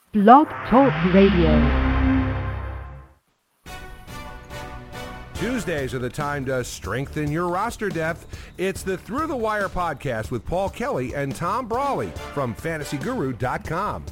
Blog Talk Radio. Tuesdays are the time to strengthen your roster depth. It's the Through the Wire podcast with Paul Kelly and Tom Brawley from FantasyGuru.com.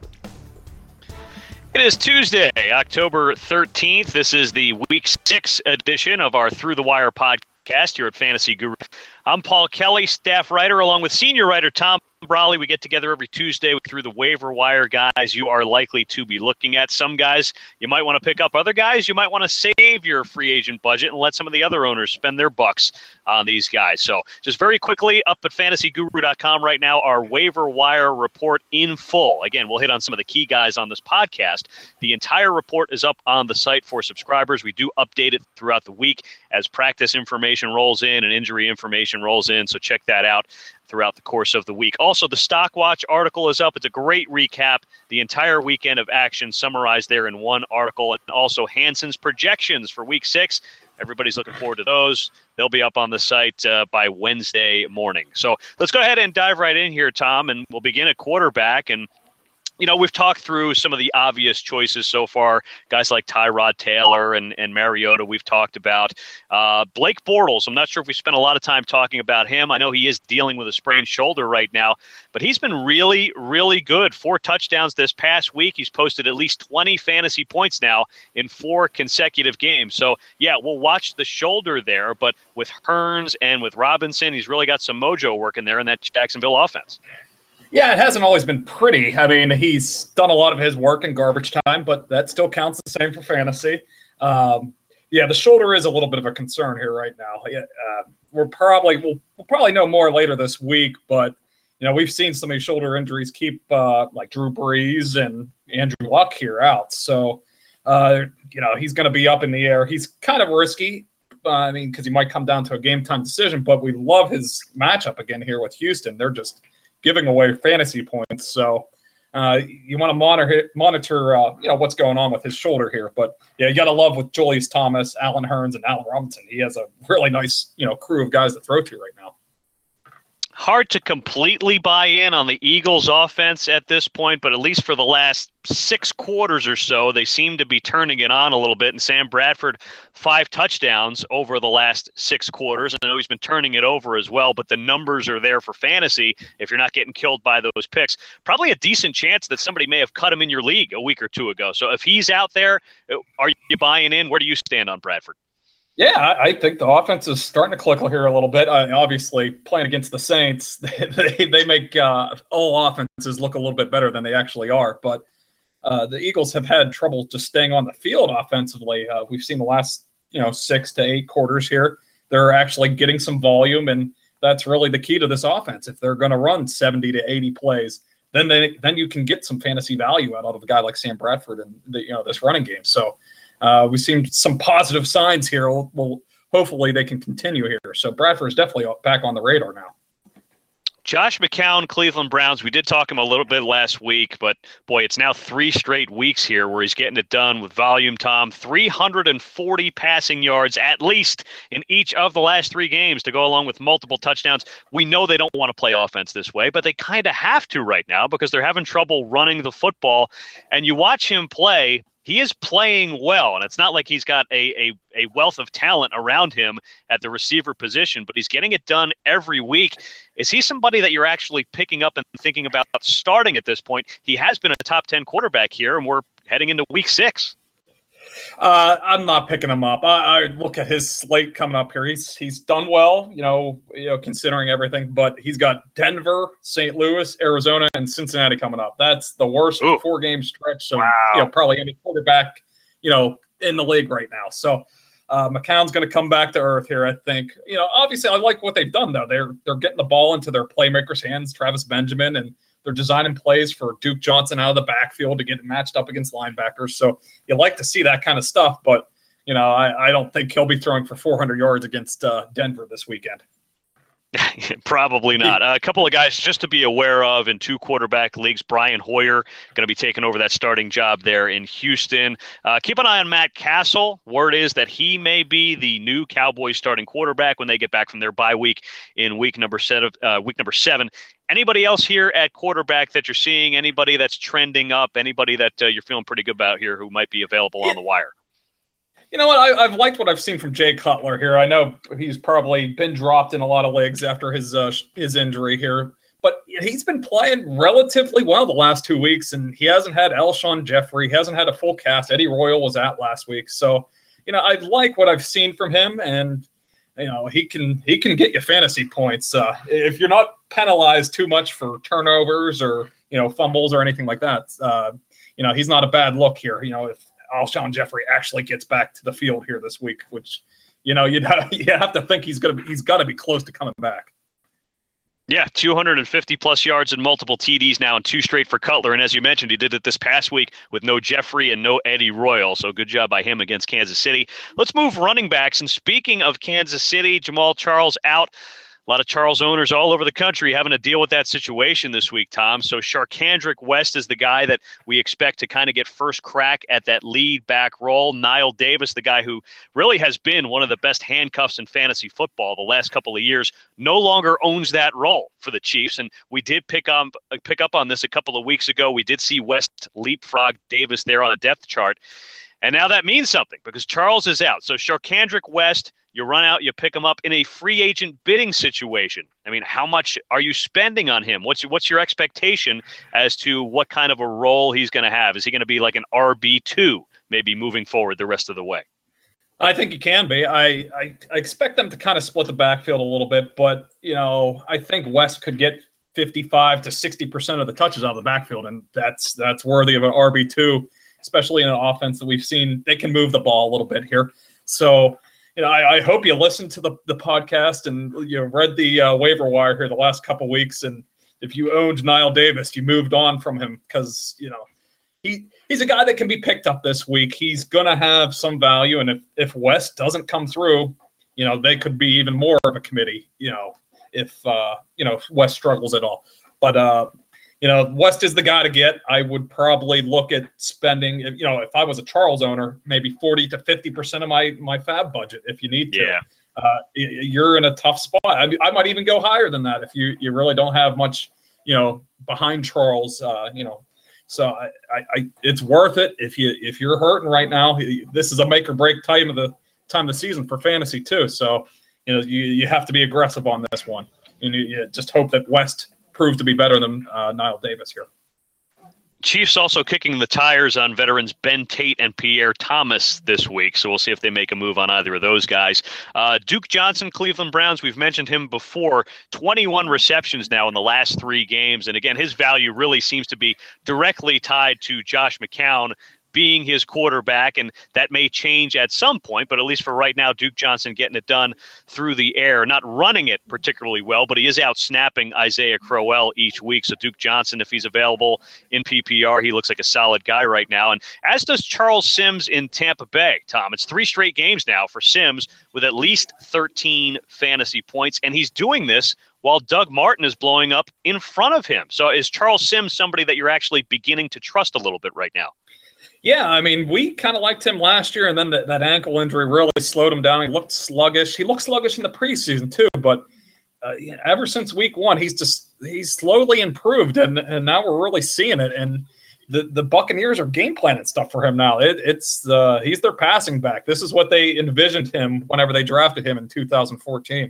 It is Tuesday, October 13th. This is the Week 6 edition of our Through the Wire podcast here at Fantasy Guru. I'm Paul Kelly, staff writer, along with senior writer Tom Brawley. We get together every Tuesday through the waiver wire guys you are likely to be looking at. Some guys you might want to pick up. Other guys you might want to save your free agent budget and let some of the other owners spend their bucks on these guys. So just very quickly, up at fantasyguru.com right now, our waiver wire report in full. Again, we'll hit on some of the key guys on this podcast. The entire report is up on the site for subscribers. We do update it throughout the week as practice information rolls in and injury information rolls in. So check that out throughout the course of the week. Also, the Stock Watch article is up. It's a great recap. The entire weekend of action summarized there in one article. And also Hanson's projections for Week 6. Everybody's looking forward to those. They'll be up on the site by Wednesday morning. So let's go ahead and dive right in here, Tom, and we'll begin at quarterback. And you know, we've talked through some of the obvious choices so far, guys like Tyrod Taylor and Mariota we've talked about. Blake Bortles, I'm not sure if we spent a lot of time talking about him. I know he is dealing with a sprained shoulder right now, but he's been really, really good. 4 touchdowns this past week. He's posted at least 20 fantasy points now in 4 consecutive games. So, yeah, we'll watch the shoulder there, but with Hearns and with Robinson, he's really got some mojo working there in that Jacksonville offense. Yeah, it hasn't always been pretty. I mean, he's done a lot of his work in garbage time, but that still counts the same for fantasy. Yeah, the shoulder is a little bit of a concern here right now. We'll probably know more later this week, but you know, we've seen some of these shoulder injuries keep like Drew Brees and Andrew Luck here out. So, you know, he's going to be up in the air. He's kind of risky. I mean, because he might come down to a game time decision, but we love his matchup again here with Houston. They're just giving away fantasy points. So you want to monitor you know, what's going on with his shoulder here. But yeah, you got to love with Julius Thomas, Allen Hearns, and Allen Robinson. He has a really nice, you know, crew of guys to throw to right now. Hard to completely buy in on the Eagles offense at this point, but at least for the last 6 quarters or so, they seem to be turning it on a little bit. And Sam Bradford, 5 touchdowns over the last 6 quarters. I know he's been turning it over as well, but the numbers are there for fantasy if you're not getting killed by those picks. Probably a decent chance that somebody may have cut him in your league a week or 2 ago. So if he's out there, are you buying in? Where do you stand on Bradford? Yeah, I think the offense is starting to click here a little bit. Obviously, playing against the Saints, they make all offenses look a little bit better than they actually are. But the Eagles have had trouble just staying on the field offensively. We've seen the last 6 to 8 quarters here. They're actually getting some volume, and that's really the key to this offense. If they're going to run 70 to 80 plays, then you can get some fantasy value out of a guy like Sam Bradford and this running game. So. We've seen some positive signs here. Well, hopefully they can continue here. So Bradford is definitely back on the radar now. Josh McCown, Cleveland Browns. We did talk him a little bit last week, but boy, it's now 3 straight weeks here where he's getting it done with volume, Tom. 340 passing yards at least in each of the last 3 games to go along with multiple touchdowns. We know they don't want to play offense this way, but they kind of have to right now because they're having trouble running the football. And you watch him play. He is playing well, and it's not like he's got a wealth of talent around him at the receiver position, but he's getting it done every week. Is he somebody that you're actually picking up and thinking about starting at this point? He has been a top 10 quarterback here, and we're heading into Week 6. I'm not picking him up. I look at his slate coming up here. He's done well, considering everything. But he's got Denver, St. Louis, Arizona, and Cincinnati coming up. That's the worst 4-game stretch. So probably any quarterback, in the league right now. So McCown's going to come back to earth here. I think. Obviously, I like what they've done though. They're getting the ball into their playmakers' hands, Travis Benjamin, and they're designing plays for Duke Johnson out of the backfield to get matched up against linebackers. So you like to see that kind of stuff, but I don't think he'll be throwing for 400 yards against Denver this weekend. Probably not. A couple of guys just to be aware of in 2 quarterback leagues. Brian Hoyer going to be taking over that starting job there in Houston. Keep an eye on Matt Castle. Word is that he may be the new Cowboys starting quarterback when they get back from their bye week in week number 7. Anybody else here at quarterback that you're seeing? Anybody that's trending up? Anybody that you're feeling pretty good about here who might be available on the wire? You know what? I've liked what I've seen from Jay Cutler here. I know he's probably been dropped in a lot of leagues after his injury here, but he's been playing relatively well the last 2 weeks, and he hasn't had Alshon Jeffrey. He hasn't had a full cast. Eddie Royal was out last week. So, I like what I've seen from him, and, he can get you fantasy points. If you're not penalized too much for turnovers or, fumbles or anything like that, he's not a bad look here. If Alshon Jeffrey actually gets back to the field here this week, which, you have to think he's got to be close to coming back. Yeah, 250-plus yards and multiple TDs now and 2 straight for Cutler. And as you mentioned, he did it this past week with no Jeffrey and no Eddie Royal. So good job by him against Kansas City. Let's move running backs. And speaking of Kansas City, Jamal Charles out. A lot of Charles owners all over the country having to deal with that situation this week, Tom. So Charcandrick West is the guy that we expect to kind of get first crack at that lead back role. Niall Davis, the guy who really has been one of the best handcuffs in fantasy football the last couple of years, no longer owns that role for the Chiefs. And we did pick up on this a couple of weeks ago. We did see West leapfrog Davis there on a depth chart. And now that means something because Charles is out. So Charcandrick West, you run out, you pick him up in a free agent bidding situation. I mean, how much are you spending on him? What's your expectation as to what kind of a role he's going to have? Is he going to be like an RB2 maybe moving forward the rest of the way? I think he can be. I expect them to kind of split the backfield a little bit, but, I think West could get 55 to 60% of the touches out of the backfield, and that's worthy of an RB2, especially in an offense that we've seen. They can move the ball a little bit here. So, I hope you listened to the podcast and read the waiver wire here the last couple weeks. And if you owned Niall Davis, you moved on from him because, he's a guy that can be picked up this week. He's going to have some value. And if West doesn't come through, they could be even more of a committee, if West struggles at all. But, West is the guy to get. I would probably look at spending, if I was a Charles owner, maybe 40 to 50% of my fab budget if you need to. Yeah. You're in a tough spot. I might even go higher than that if you really don't have much, behind Charles, So I it's worth it if you're hurting right now. This is a make or break time of the season for fantasy too. So, you have to be aggressive on this one. And you just hope that West prove to be better than Niall Davis here. Chiefs also kicking the tires on veterans Ben Tate and Pierre Thomas this week, so we'll see if they make a move on either of those guys. Duke Johnson, Cleveland Browns, we've mentioned him before, 21 receptions now in the last 3 games, and again, his value really seems to be directly tied to Josh McCown being his quarterback, and that may change at some point, but at least for right now, Duke Johnson getting it done through the air, not running it particularly well, but he is out snapping Isaiah Crowell each week. So Duke Johnson, if he's available in PPR, he looks like a solid guy right now. And as does Charles Sims in Tampa Bay, Tom. It's 3 straight games now for Sims with at least 13 fantasy points, and he's doing this while Doug Martin is blowing up in front of him. So is Charles Sims somebody that you're actually beginning to trust a little bit right now? Yeah, I mean, we kind of liked him last year, and then that ankle injury really slowed him down. He looked sluggish. He looked sluggish in the preseason too, but ever since week 1, he's slowly improved, and now we're really seeing it. And the Buccaneers are game planning stuff for him now. He's their passing back. This is what they envisioned him whenever they drafted him in 2014.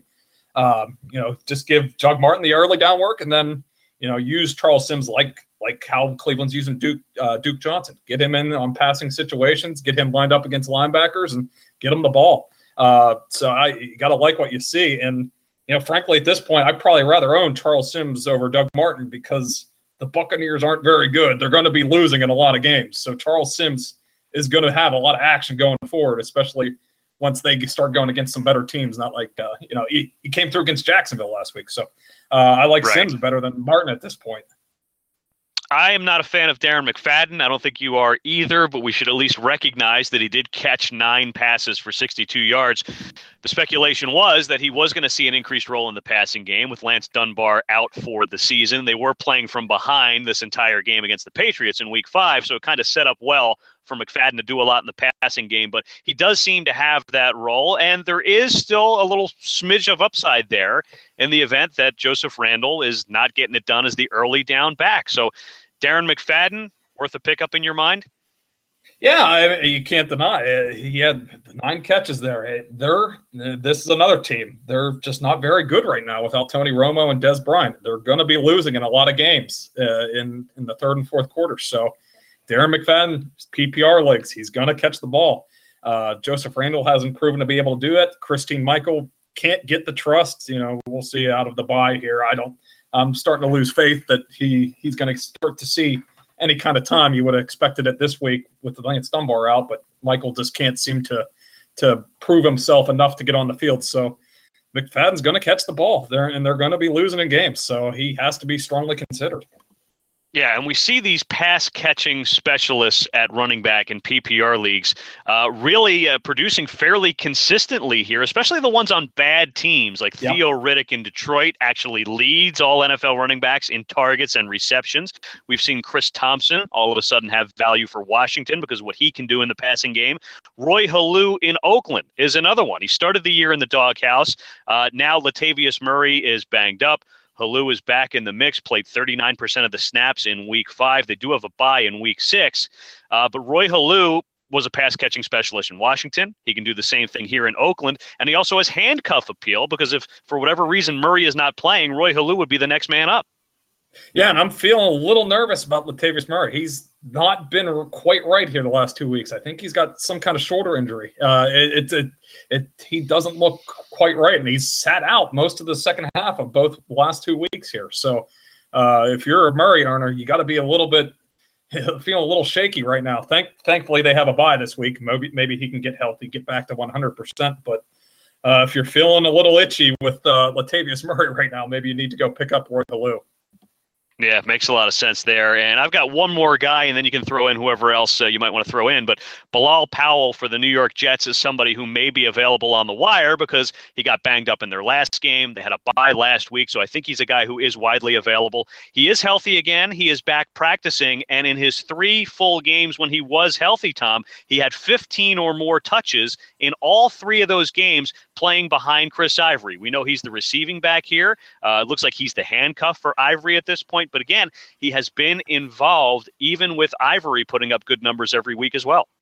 Just give Doug Martin the early down work, and then use Charles Sims like how Cleveland's using Duke Johnson. Get him in on passing situations, get him lined up against linebackers, and get him the ball. So you got to like what you see. And, frankly, at this point, I'd probably rather own Charles Sims over Doug Martin because the Buccaneers aren't very good. They're going to be losing in a lot of games. So Charles Sims is going to have a lot of action going forward, especially once they start going against some better teams. Not like, he came through against Jacksonville last week. So I like Sims better than Martin at this point. I am not a fan of Darren McFadden. I don't think you are either, but we should at least recognize that he did catch 9 passes for 62 yards. The speculation was that he was going to see an increased role in the passing game with Lance Dunbar out for the season. They were playing from behind this entire game against the Patriots in Week 5, so it kind of set up well for McFadden to do a lot in the passing game, but he does seem to have that role, and there is still a little smidge of upside there in the event that Joseph Randle is not getting it done as the early down back. So Darren McFadden, worth a pickup in your mind? Yeah, you can't deny it. He had 9 catches there. This is another team. They're just not very good right now without Tony Romo and Des Bryant. They're going to be losing in a lot of games in the third and fourth quarter. So Darren McFadden, PPR legs, he's going to catch the ball. Joseph Randle hasn't proven to be able to do it. Christine Michael can't get the trust. We'll see out of the bye here. I'm starting to lose faith that he's going to start to see any kind of time. You would have expected it this week with the Lance Dunbar out, but Michael just can't seem to prove himself enough to get on the field. So McFadden's going to catch the ball there, and they're going to be losing in games. So he has to be strongly considered. Yeah, and we see these pass-catching specialists at running back in PPR leagues really producing fairly consistently here, especially the ones on bad teams. Like Theo Riddick in Detroit actually leads all NFL running backs in targets and receptions. We've seen Chris Thompson all of a sudden have value for Washington because of what he can do in the passing game. Roy Halou in Oakland is another one. He started the year in the doghouse. Now Latavius Murray is banged up. Halou is back in the mix, played 39% of the snaps in Week 5. They do have a bye in Week 6. But Roy Halou was a pass-catching specialist in Washington. He can do the same thing here in Oakland. And he also has handcuff appeal because if, for whatever reason, Murray is not playing, Roy Halou would be the next man up. Yeah, and I'm feeling a little nervous about Latavius Murray. He's not been quite right here the last 2 weeks. I think he's got some kind of shoulder injury. He doesn't look quite right, and he's sat out most of the second half of both the last 2 weeks here. So if you're a Murray owner, you got to be a little bit feeling a little shaky right now. Thankfully, they have a bye this week. Maybe he can get healthy, get back to 100%. But if you're feeling a little itchy with Latavius Murray right now, maybe you need to go pick up Roy Halou. Yeah, makes a lot of sense there. And I've got one more guy, and then you can throw in whoever else you might want to throw in. But Bilal Powell for the New York Jets is somebody who may be available on the wire because he got banged up in their last game. They had a bye last week, so I think he's a guy who is widely available. He is healthy again. He is back practicing, and in his 3 full games when he was healthy, Tom, he had 15 or more touches in all 3 of those games playing behind Chris Ivory. We know he's the receiving back here. It looks like he's the handcuff for Ivory at this point. But again, he has been involved even with Ivory putting up good numbers every week as well.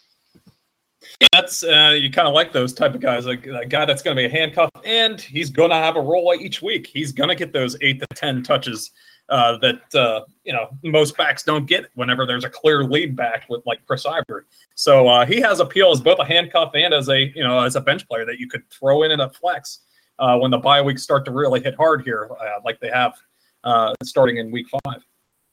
That's you kind of like those type of guys, like a guy that's going to be a handcuff, and he's going to have a role each week. He's going to get those 8 to 10 touches that most backs don't get whenever there's a clear lead back with like Chris Ivory. So he has appeal as both a handcuff and as a bench player that you could throw in a flex when the bye weeks start to really hit hard here, like they have starting in Week 5.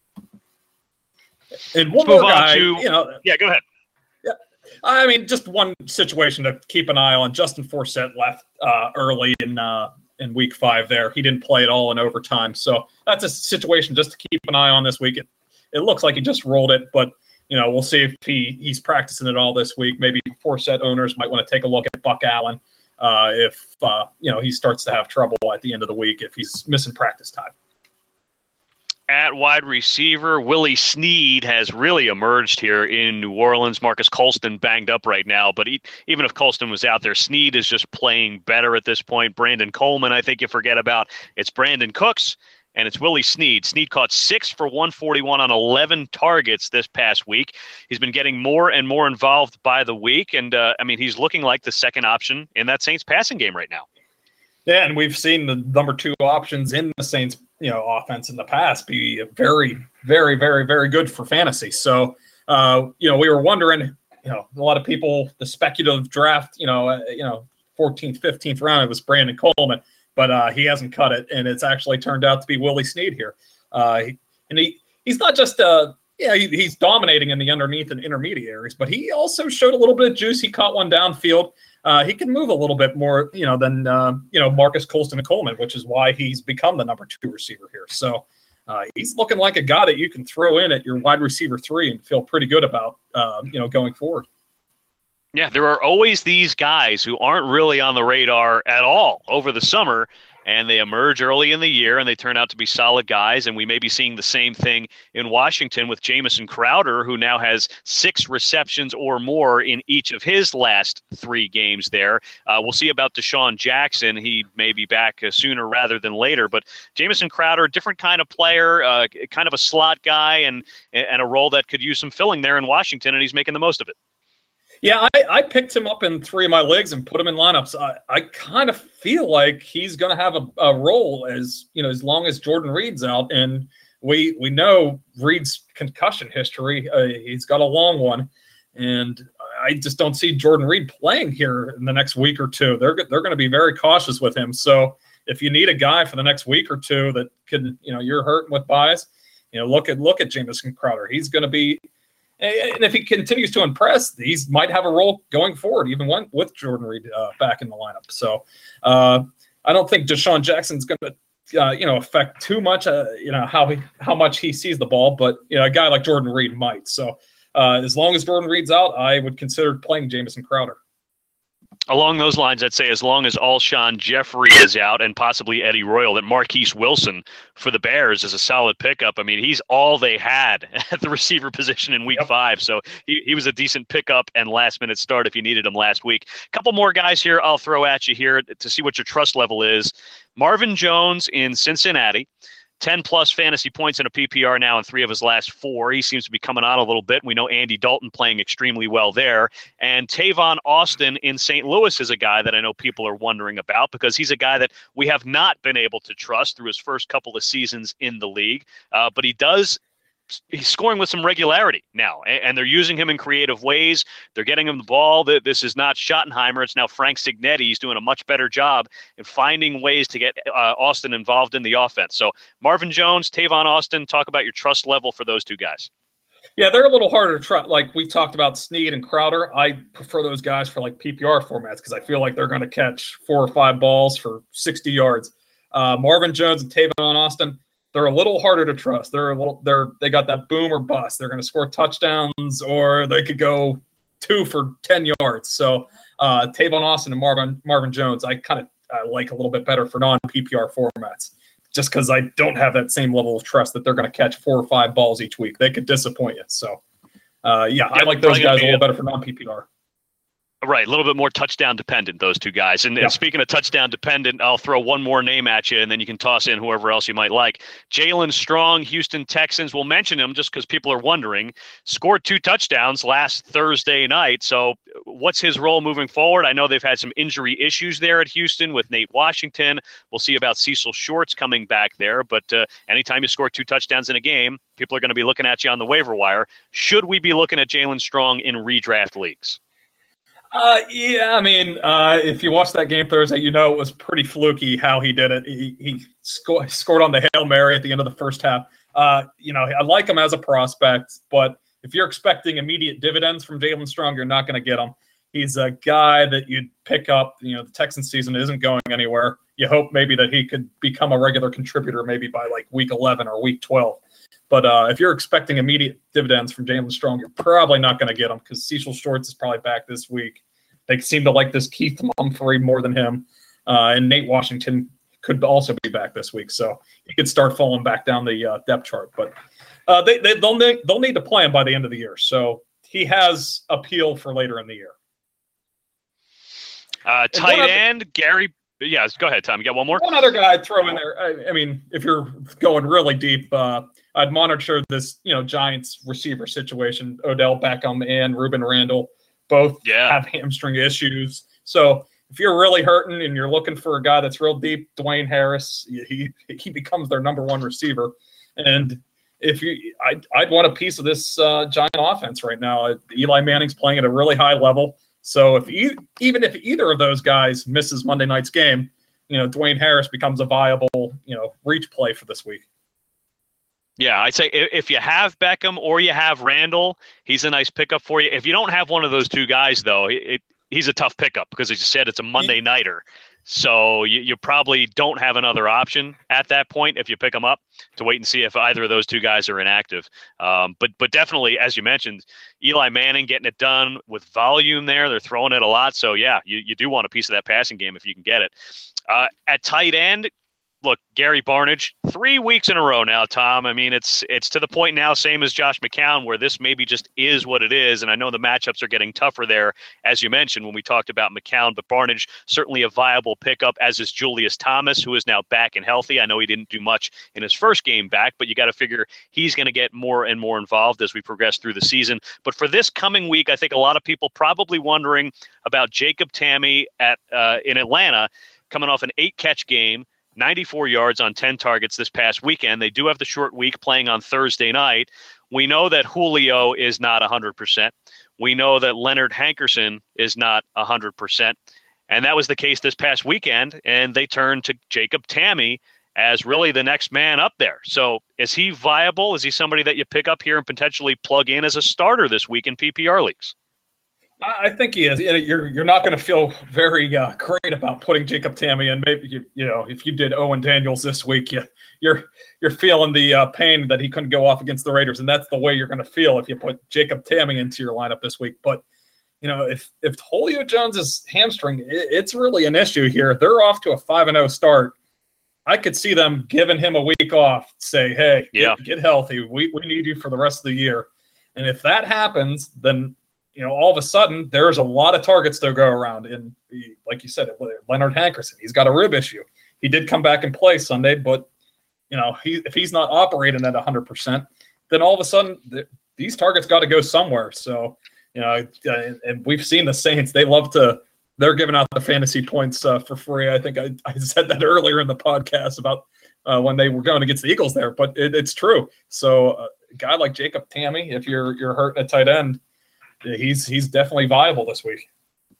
And one more guy, yeah, go ahead. Yeah, I mean, just one situation to keep an eye on. Justin Forsett left early in Week 5 there. He didn't play at all in overtime. So that's a situation just to keep an eye on this week. It looks like he just rolled it, but we'll see if he's practicing it all this week. Maybe Forsett owners might want to take a look at Buck Allen if he starts to have trouble at the end of the week if he's missing practice time. At wide receiver, Willie Snead has really emerged here in New Orleans. Marcus Colston banged up right now, but even if Colston was out there, Snead is just playing better at this point. Brandon Coleman, I think you forget about. It's Brandon Cooks, and it's Willie Snead. Snead caught 6 for 141 on 11 targets this past week. He's been getting more and more involved by the week, and he's looking like the second option in that Saints passing game right now. Yeah, and we've seen the number 2 options in the Saints, offense in the past be very, very, very, very good for fantasy. So, we were wondering, a lot of people, the speculative draft, 14th, 15th round, it was Brandon Coleman, but he hasn't cut it, and it's actually turned out to be Willie Snead here. He's not just he's dominating in the underneath and intermediaries, but he also showed a little bit of juice. He caught one downfield. He can move a little bit more, than Marcus Colston and Coleman, which is why he's become the number 2 receiver here. So He's looking like a guy that you can throw in at your wide receiver 3 and feel pretty good about, going forward. Yeah, there are always these guys who aren't really on the radar at all over the summer, and they emerge early in the year, and they turn out to be solid guys. And we may be seeing the same thing in Washington with Jamison Crowder, who now has 6 receptions or more in each of his last 3 games there. We'll see about Deshaun Jackson. He may be back sooner rather than later. But Jamison Crowder, different kind of player, kind of a slot guy, and a role that could use some filling there in Washington, and he's making the most of it. Yeah, I picked him up in 3 of my leagues and put him in lineups. I kind of feel like he's going to have a role as long as Jordan Reed's out, and we know Reed's concussion history. He's got a long one, and I just don't see Jordan Reed playing here in the next week or two. They're going to be very cautious with him. So if you need a guy for the next week or two that could, you're hurting with buys, look at Jamison Crowder. He's going to be. And if he continues to impress, he might have a role going forward, even with Jordan Reed back in the lineup. So I don't think Deshaun Jackson's going to, affect too much, how much he sees the ball. But a guy like Jordan Reed might. So as long as Jordan Reed's out, I would consider playing Jamison Crowder. Along those lines, I'd say as long as Alshon Jeffrey is out and possibly Eddie Royal, that Marquise Wilson for the Bears is a solid pickup. I mean, he's all they had at the receiver position in week 5. So he was a decent pickup and last-minute start if you needed him last week. A couple more guys here I'll throw at you here to see what your trust level is. Marvin Jones in Cincinnati. 10-plus fantasy points in a PPR now in 3 of his last 4. He seems to be coming on a little bit. We know Andy Dalton playing extremely well there. And Tavon Austin in St. Louis is a guy that I know people are wondering about because he's a guy that we have not been able to trust through his first couple of seasons in the league. But he's scoring with some regularity now, and they're using him in creative ways. They're getting him the ball. This is not Schottenheimer. It's now Frank Signetti. He's doing a much better job in finding ways to get Austin involved in the offense. So Marvin Jones, Tavon Austin, talk about your trust level for those 2 guys. Yeah, they're a little harder to trust. Like we talked about Snead and Crowder. I prefer those guys for like PPR formats because I feel like they're going to catch 4 or 5 balls for 60 yards. Marvin Jones and Tavon Austin, they're a little harder to trust. They got that boom or bust. They're going to score touchdowns, or they could go 2 for 10 yards. So Tavon Austin and Marvin Jones, I like a little bit better for non-PPR formats, just because I don't have that same level of trust that they're going to catch 4 or 5 balls each week. They could disappoint you. So I like those guys a little better for non-PPR. Right, a little bit more touchdown dependent, those 2 guys. And speaking of touchdown dependent, I'll throw one more name at you, and then you can toss in whoever else you might like. Jalen Strong, Houston Texans. We'll mention him just because people are wondering. Scored 2 touchdowns last Thursday night. So what's his role moving forward? I know they've had some injury issues there at Houston with Nate Washington. We'll see about Cecil Shorts coming back there. But anytime you score 2 touchdowns in a game, people are going to be looking at you on the waiver wire. Should we be looking at Jalen Strong in redraft leagues? If you watched that game Thursday, it was pretty fluky how he did it. He scored on the Hail Mary at the end of the first half. I like him as a prospect, but if you're expecting immediate dividends from Jalen Strong, you're not going to get him. He's a guy that you'd pick up. The Texans season isn't going anywhere. You hope maybe that he could become a regular contributor maybe by like week 11 or week 12. But if you're expecting immediate dividends from Jalen Strong, you're probably not going to get them because Cecil Shorts is probably back this week. They seem to like this Keith Humphrey more than him. And Nate Washington could also be back this week. So he could start falling back down the depth chart. But they'll need to play him by the end of the year. So he has appeal for later in the year. Tight end, Gary. Yeah, go ahead, Tom. You got one more? One other guy I'd throw in there. If you're going really deep, I'd monitor this, Giants receiver situation. Odell Beckham and Ruben Randle both have hamstring issues. So if you're really hurting and you're looking for a guy that's real deep, Dwayne Harris, he becomes their number 1 receiver. And I'd want a piece of this Giant offense right now. Eli Manning's playing at a really high level. So even if either of those guys misses Monday night's game, Dwayne Harris becomes a viable, reach play for this week. Yeah, I'd say if you have Beckham or you have Randall, he's a nice pickup for you. If you don't have one of those 2 guys, though, he's a tough pickup because, as you said, it's a Monday nighter. So you probably don't have another option at that point if you pick them up to wait and see if either of those two guys are inactive. But definitely, as you mentioned, Eli Manning getting it done with volume there. They're throwing it a lot. So, yeah, you do want a piece of that passing game if you can get it. At tight end, look, Gary Barnidge, 3 weeks in a row now, Tom. I mean, it's to the point now, same as Josh McCown, where this maybe just is what it is. And I know the matchups are getting tougher there, as you mentioned, when we talked about McCown. But Barnidge, certainly a viable pickup, as is Julius Thomas, who is now back and healthy. I know he didn't do much in his first game back, but you got to figure he's going to get more and more involved as we progress through the season. But for this coming week, I think a lot of people probably wondering about Jacob Tamme in Atlanta, coming off an 8-catch game, 94 yards on 10 targets this past weekend. They do have the short week playing on Thursday night. We know that Julio is not 100%. We know that Leonard Hankerson is not 100%. And that was the case this past weekend. And they turned to Jacob Tamme as really the next man up there. So is he viable? Is he somebody that you pick up here and potentially plug in as a starter this week in PPR leagues? I think he is. You're not going to feel very great about putting Jacob Tamme in. Maybe if you did Owen Daniels this week, you're feeling the pain that he couldn't go off against the Raiders, and that's the way you're going to feel if you put Jacob Tamme into your lineup this week. But if Julio Jones' hamstring, it's really an issue here. They're off to a 5-0 start. I could see them giving him a week off. Say, hey, get healthy. We need you for the rest of the year. And if that happens, then all of a sudden, there's a lot of targets to go around. And like you said, Leonard Hankerson, he's got a rib issue. He did come back and play Sunday, but if he's not operating at 100%, then all of a sudden these targets got to go somewhere. So and we've seen the Saints; they're giving out the fantasy points for free. I think I said that earlier in the podcast about when they were going against the Eagles there, but it's true. So a guy like Jacob Tamme, if you're hurting a tight end, he's definitely viable this week.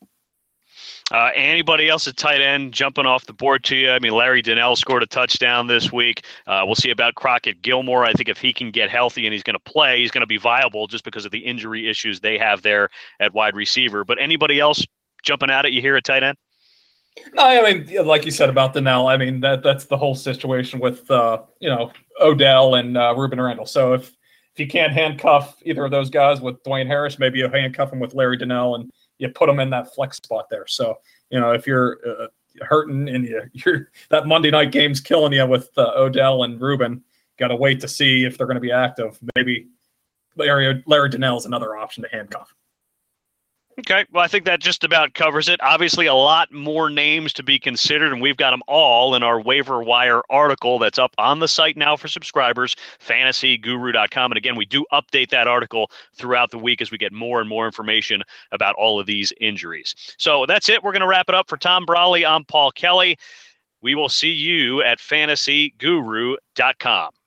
Anybody else at tight end jumping off the board to you? I mean, Larry Donnell scored a touchdown this week. We'll see about Crockett Gilmore. I think if he can get healthy and he's going to play, he's going to be viable just because of the injury issues they have there at wide receiver. But anybody else jumping out at you here at tight end? No, I mean, like you said about Donnell, I mean, that's the whole situation with, Odell and Ruben Randle. So if you can't handcuff either of those guys with Dwayne Harris, maybe you handcuff him with Larry Donnell and you put him in that flex spot there. So, if you're hurting and you're that Monday night game's killing you with Odell and Ruben, got to wait to see if they're going to be active. Maybe Larry Donnell is another option to handcuff. Okay, well, I think that just about covers it. Obviously, a lot more names to be considered, and we've got them all in our waiver wire article that's up on the site now for subscribers, fantasyguru.com. And again, we do update that article throughout the week as we get more and more information about all of these injuries. So that's it. We're going to wrap it up. For Tom Brolley, I'm Paul Kelly. We will see you at fantasyguru.com.